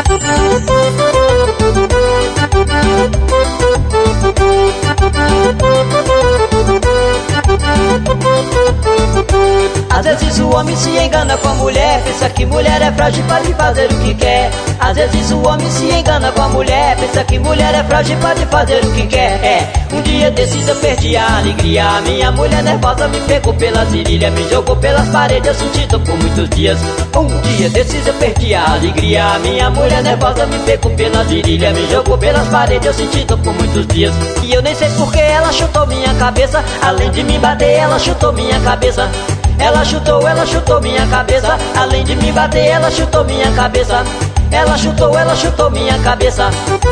Às vezes o homem se engana com a mulher, pensa que mulher é frágil para fazer o que quer. Às vezes o homem se engana com a mulher, pensa que mulher é frágil para fazer o que quer. Um dia desses eu perdi a alegria, a minha mulher nervosa me pegou pelas virilhas, me jogou pelas paredes, eu senti dor por muitos dias. Um dia desses eu perdi a alegria, a minha mulher nervosa me pegou pelas virilhas, me jogou pelas paredes, eu senti dor por muitos dias. E eu nem sei porque ela chutou minha cabeça, além de me bater ela chutou minha cabeça. Ela chutou minha cabeça, além de me bater ela chutou minha cabeça. Ela chutou minha cabeça.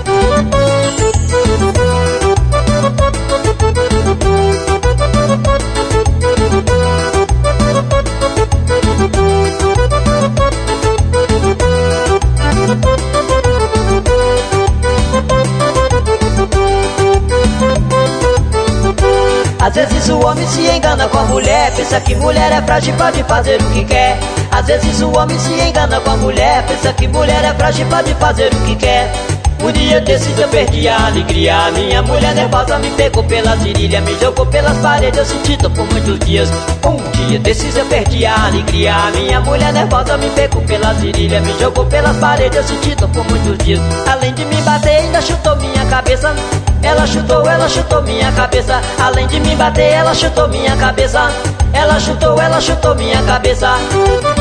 Às vezes o homem se engana com a mulher, pensa que mulher é frágil, pode fazer o que quer. Às vezes o homem se engana com a mulher, pensa que mulher é frágil, pode fazer o que quer. Um dia desses eu perdi a alegria, a minha mulher nervosa me pegou pelas virilhas, me jogou pelas paredes, eu senti dor por muitos dias. Um dia desses eu perdi a alegria, a minha mulher nervosa me pegou pelas virilhas, me jogou pelas paredes, eu senti dor por muitos dias. Além de me bater ainda chutou minha cabeça. Ela chutou minha cabeça. Além de me bater ela chutou minha cabeça. Ela chutou minha cabeça.